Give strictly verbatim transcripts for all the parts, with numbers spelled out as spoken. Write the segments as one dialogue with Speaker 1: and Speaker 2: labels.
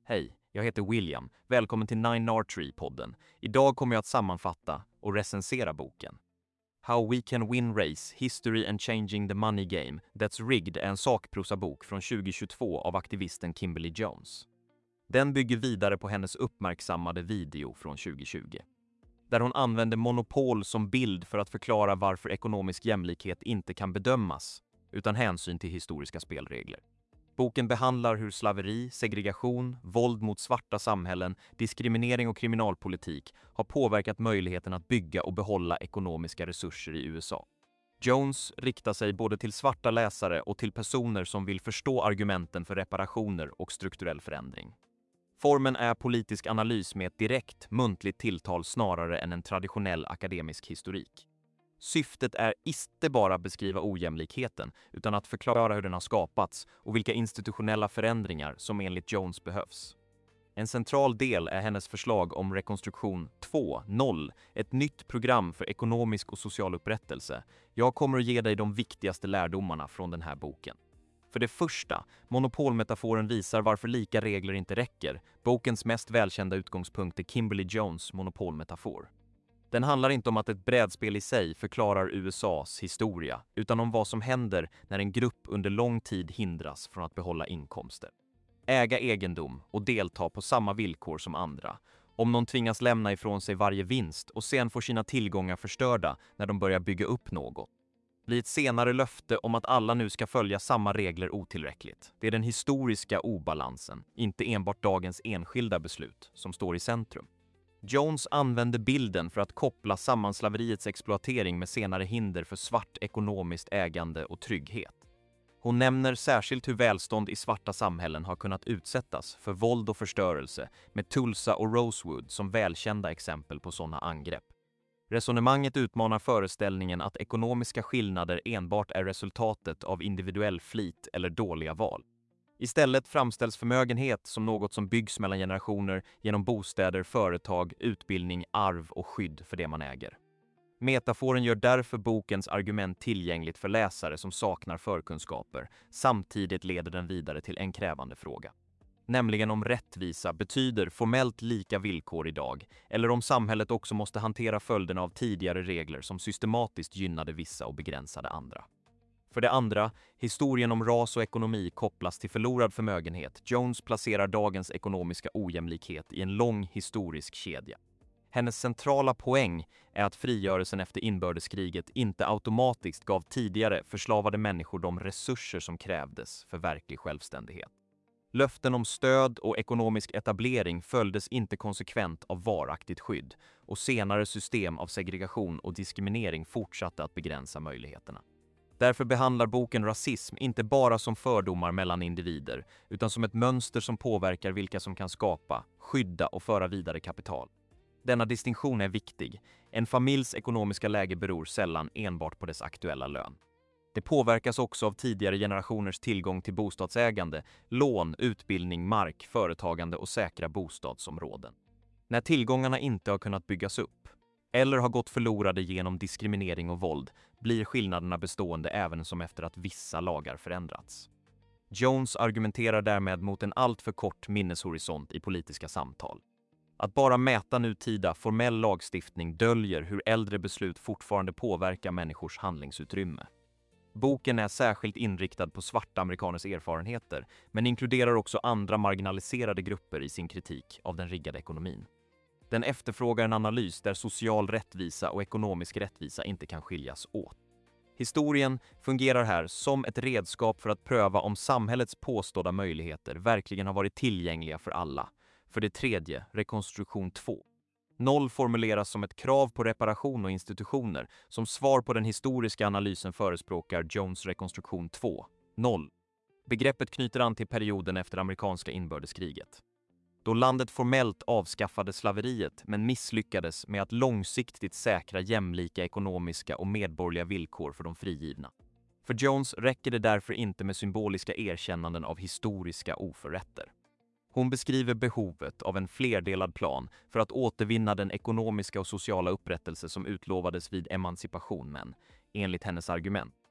Speaker 1: Hej, jag heter William. Välkommen till Nine Archery-podden. Idag kommer jag att sammanfatta och recensera boken. How We Can Win Race, History and Changing the Money Game That's Rigged är en sakprosabok från tjugohundratjugotvå av aktivisten Kimberly Jones. Den bygger vidare på hennes uppmärksammade video från tjugohundratjugo. Där hon använder monopol som bild för att förklara varför ekonomisk jämlikhet inte kan bedömas utan hänsyn till historiska spelregler. Boken behandlar hur slaveri, segregation, våld mot svarta samhällen, diskriminering och kriminalpolitik har påverkat möjligheten att bygga och behålla ekonomiska resurser i U S A. Jones riktar sig både till svarta läsare och till personer som vill förstå argumenten för reparationer och strukturell förändring. Formen är politisk analys med ett direkt, muntligt tilltal snarare än en traditionell akademisk historik. Syftet är inte bara att beskriva ojämlikheten utan att förklara hur den har skapats och vilka institutionella förändringar som enligt Jones behövs. En central del är hennes förslag om rekonstruktion två punkt noll, ett nytt program för ekonomisk och social upprättelse. Jag kommer att ge dig de viktigaste lärdomarna från den här boken. För det första, monopolmetaforen visar varför lika regler inte räcker. Bokens mest välkända utgångspunkt är Kimberly Jones monopolmetafor. Den handlar inte om att ett brädspel i sig förklarar U S A:s historia, utan om vad som händer när en grupp under lång tid hindras från att behålla inkomster. Äga egendom och delta på samma villkor som andra. Om någon tvingas lämna ifrån sig varje vinst och sen får sina tillgångar förstörda när de börjar bygga upp något. Blir ett senare löfte om att alla nu ska följa samma regler otillräckligt. Det är den historiska obalansen, inte enbart dagens enskilda beslut, som står i centrum. Jones använde bilden för att koppla samman slaveriets exploatering med senare hinder för svart ekonomiskt ägande och trygghet. Hon nämner särskilt hur välstånd i svarta samhällen har kunnat utsättas för våld och förstörelse, med Tulsa och Rosewood som välkända exempel på sådana angrepp. Resonemanget utmanar föreställningen att ekonomiska skillnader enbart är resultatet av individuell flit eller dåliga val. Istället framställs förmögenhet som något som byggs mellan generationer genom bostäder, företag, utbildning, arv och skydd för det man äger. Metaforen gör därför bokens argument tillgängligt för läsare som saknar förkunskaper. Samtidigt leder den vidare till en krävande fråga. Nämligen om rättvisa betyder formellt lika villkor idag, eller om samhället också måste hantera följderna av tidigare regler som systematiskt gynnade vissa och begränsade andra. För det andra, historien om ras och ekonomi kopplas till förlorad förmögenhet. Jones placerar dagens ekonomiska ojämlikhet i en lång historisk kedja. Hennes centrala poäng är att frigörelsen efter inbördeskriget inte automatiskt gav tidigare förslavade människor de resurser som krävdes för verklig självständighet. Löften om stöd och ekonomisk etablering följdes inte konsekvent av varaktigt skydd, och senare system av segregation och diskriminering fortsatte att begränsa möjligheterna. Därför behandlar boken rasism inte bara som fördomar mellan individer, utan som ett mönster som påverkar vilka som kan skapa, skydda och föra vidare kapital. Denna distinktion är viktig. En familjs ekonomiska läge beror sällan enbart på dess aktuella lön. Det påverkas också av tidigare generationers tillgång till bostadsägande, lån, utbildning, mark, företagande och säkra bostadsområden. När tillgångarna inte har kunnat byggas upp, eller har gått förlorade genom diskriminering och våld, blir skillnaderna bestående även som efter att vissa lagar förändrats. Jones argumenterar därmed mot en alltför kort minneshorisont i politiska samtal. Att bara mäta nutida formell lagstiftning döljer hur äldre beslut fortfarande påverkar människors handlingsutrymme. Boken är särskilt inriktad på svarta amerikaners erfarenheter, men inkluderar också andra marginaliserade grupper i sin kritik av den riggade ekonomin. Den efterfrågar en analys där social rättvisa och ekonomisk rättvisa inte kan skiljas åt. Historien fungerar här som ett redskap för att pröva om samhällets påstådda möjligheter verkligen har varit tillgängliga för alla. För det tredje, rekonstruktion två punkt noll formuleras som ett krav på reparation och institutioner. Som svar på den historiska analysen förespråkar Jones rekonstruktion två punkt noll. Begreppet knyter an till perioden efter amerikanska inbördeskriget, då landet formellt avskaffade slaveriet men misslyckades med att långsiktigt säkra jämlika ekonomiska och medborgerliga villkor för de frigivna. För Jones räcker det därför inte med symboliska erkännanden av historiska oförrätter. Hon beskriver behovet av en flerdelad plan för att återvinna den ekonomiska och sociala upprättelse som utlovades vid emancipation, men, enligt hennes argument,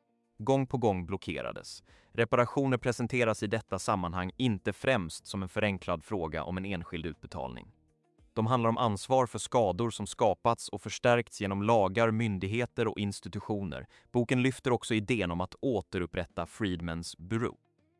Speaker 1: gång på gång blockerades. Reparationer presenteras i detta sammanhang inte främst som en förenklad fråga om en enskild utbetalning. De handlar om ansvar för skador som skapats och förstärkts genom lagar, myndigheter och institutioner. Boken lyfter också idén om att återupprätta Freedmen's Bureau.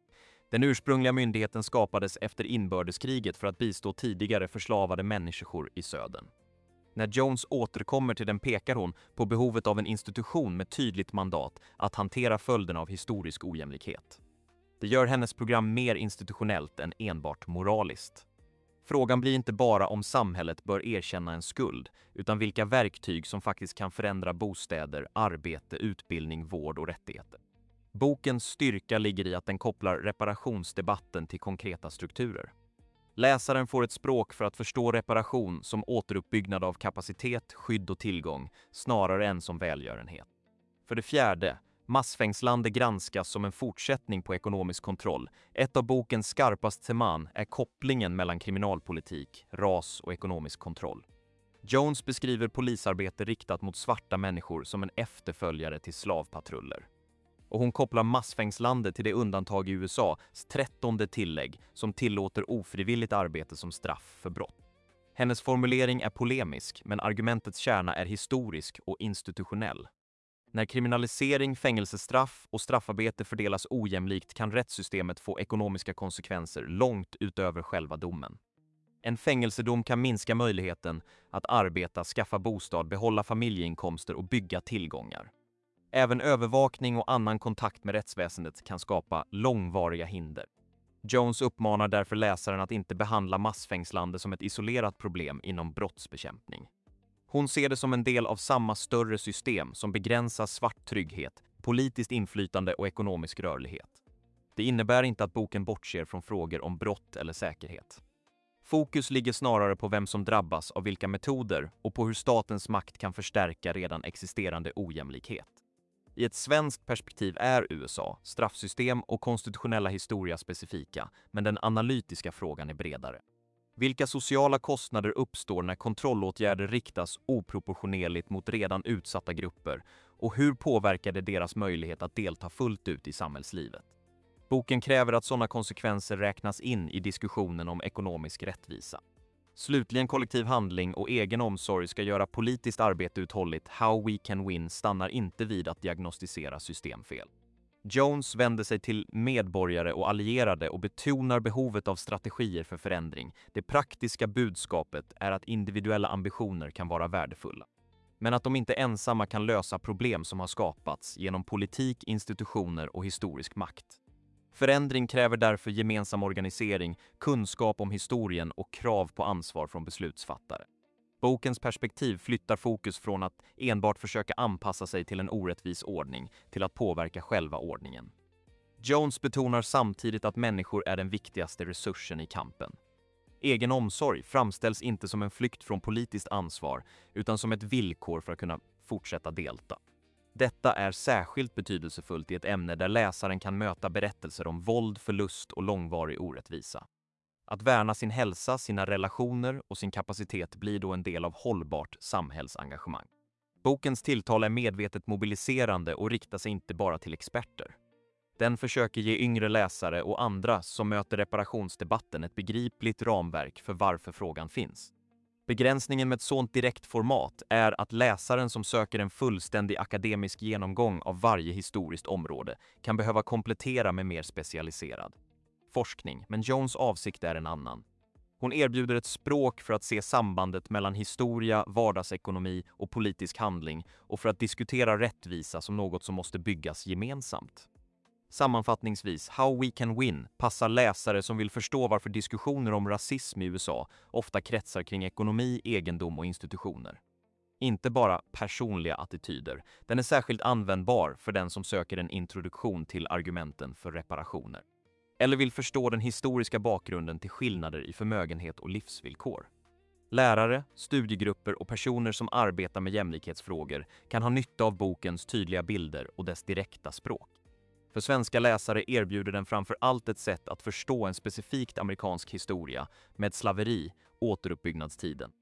Speaker 1: Den ursprungliga myndigheten skapades efter inbördeskriget för att bistå tidigare förslavade människor i södern. När Jones återkommer till den pekar hon på behovet av en institution med tydligt mandat att hantera följderna av historisk ojämlikhet. Det gör hennes program mer institutionellt än enbart moraliskt. Frågan blir inte bara om samhället bör erkänna en skuld, utan vilka verktyg som faktiskt kan förändra bostäder, arbete, utbildning, vård och rättigheter. Bokens styrka ligger i att den kopplar reparationsdebatten till konkreta strukturer. Läsaren får ett språk för att förstå reparation som återuppbyggnad av kapacitet, skydd och tillgång, snarare än som välgörenhet. För det fjärde, massfängslande granskas som en fortsättning på ekonomisk kontroll. Ett av bokens skarpaste teman är kopplingen mellan kriminalpolitik, ras och ekonomisk kontroll. Jones beskriver polisarbete riktat mot svarta människor som en efterföljare till slavpatruller. Och hon kopplar massfängslande till det undantag i U S A:s trettonde tillägg som tillåter ofrivilligt arbete som straff för brott. Hennes formulering är polemisk, men argumentets kärna är historisk och institutionell. När kriminalisering, fängelsestraff och straffarbete fördelas ojämlikt kan rättssystemet få ekonomiska konsekvenser långt utöver själva domen. En fängelsedom kan minska möjligheten att arbeta, skaffa bostad, behålla familjeinkomster och bygga tillgångar. Även övervakning och annan kontakt med rättsväsendet kan skapa långvariga hinder. Jones uppmanar därför läsaren att inte behandla massfängslande som ett isolerat problem inom brottsbekämpning. Hon ser det som en del av samma större system som begränsar svart trygghet, politiskt inflytande och ekonomisk rörlighet. Det innebär inte att boken bortser från frågor om brott eller säkerhet. Fokus ligger snarare på vem som drabbas av vilka metoder och på hur statens makt kan förstärka redan existerande ojämlikhet. I ett svenskt perspektiv är U S A, straffsystem och konstitutionella historia specifika, men den analytiska frågan är bredare. Vilka sociala kostnader uppstår när kontrollåtgärder riktas oproportionerligt mot redan utsatta grupper och hur påverkar det deras möjlighet att delta fullt ut i samhällslivet? Boken kräver att sådana konsekvenser räknas in i diskussionen om ekonomisk rättvisa. Slutligen kollektiv handling och egen omsorg ska göra politiskt arbete uthålligt. How We Can Win stannar inte vid att diagnostisera systemfel. Jones vänder sig till medborgare och allierade och betonar behovet av strategier för förändring. Det praktiska budskapet är att individuella ambitioner kan vara värdefulla, men att de inte ensamma kan lösa problem som har skapats genom politik, institutioner och historisk makt. Förändring kräver därför gemensam organisering, kunskap om historien och krav på ansvar från beslutsfattare. Bokens perspektiv flyttar fokus från att enbart försöka anpassa sig till en orättvis ordning till att påverka själva ordningen. Jones betonar samtidigt att människor är den viktigaste resursen i kampen. Egen omsorg framställs inte som en flykt från politiskt ansvar utan som ett villkor för att kunna fortsätta delta. Detta är särskilt betydelsefullt i ett ämne där läsaren kan möta berättelser om våld, förlust och långvarig orättvisa. Att värna sin hälsa, sina relationer och sin kapacitet blir då en del av hållbart samhällsengagemang. Bokens tilltal är medvetet mobiliserande och riktar sig inte bara till experter. Den försöker ge yngre läsare och andra som möter reparationsdebatten ett begripligt ramverk för varför frågan finns. Begränsningen med ett sådant direkt format är att läsaren som söker en fullständig akademisk genomgång av varje historiskt område kan behöva komplettera med mer specialiserad forskning, men Jones avsikt är en annan. Hon erbjuder ett språk för att se sambandet mellan historia, vardagsekonomi och politisk handling och för att diskutera rättvisa som något som måste byggas gemensamt. Sammanfattningsvis, How We Can Win passar läsare som vill förstå varför diskussioner om rasism i U S A ofta kretsar kring ekonomi, egendom och institutioner. Inte bara personliga attityder, den är särskilt användbar för den som söker en introduktion till argumenten för reparationer. Eller vill förstå den historiska bakgrunden till skillnader i förmögenhet och livsvillkor. Lärare, studiegrupper och personer som arbetar med jämlikhetsfrågor kan ha nytta av bokens tydliga bilder och dess direkta språk. För svenska läsare erbjuder den framför allt ett sätt att förstå en specifikt amerikansk historia med slaveri, återuppbyggnadstiden.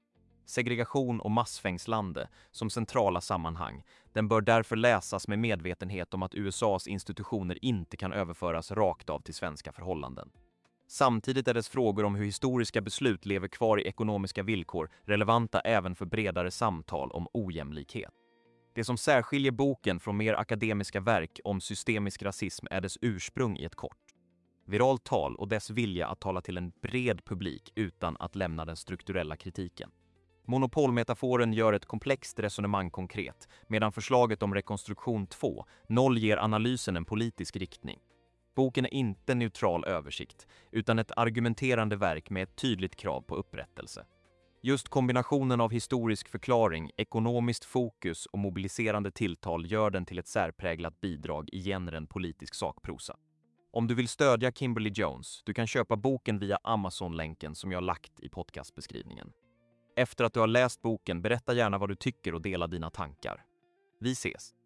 Speaker 1: segregation och massfängslande som centrala sammanhang. Den bör därför läsas med medvetenhet om att U S A:s institutioner inte kan överföras rakt av till svenska förhållanden. Samtidigt är dess frågor om hur historiska beslut lever kvar i ekonomiska villkor relevanta även för bredare samtal om ojämlikhet. Det som särskiljer boken från mer akademiska verk om systemisk rasism är dess ursprung i ett kort, viralt tal och dess vilja att tala till en bred publik utan att lämna den strukturella kritiken. Monopolmetaforen gör ett komplext resonemang konkret, medan förslaget om rekonstruktion två punkt noll ger analysen en politisk riktning. Boken är inte neutral översikt, utan ett argumenterande verk med ett tydligt krav på upprättelse. Just kombinationen av historisk förklaring, ekonomiskt fokus och mobiliserande tilltal gör den till ett särpräglat bidrag i genren politisk sakprosa. Om du vill stödja Kimberly Jones, du kan köpa boken via Amazon-länken som jag lagt i podcastbeskrivningen. Efter att du har läst boken, berätta gärna vad du tycker och dela dina tankar. Vi ses!